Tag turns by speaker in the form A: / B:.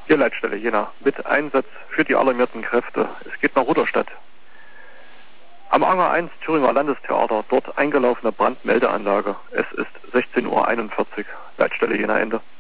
A: Hier Leitstelle Jena mit Einsatz für die alarmierten Kräfte. Es geht nach Rudolstadt. Am Anger 1 Thüringer Landestheater, dort eingelaufene Brandmeldeanlage. Es ist 16:41 Uhr. Leitstelle Jena Ende.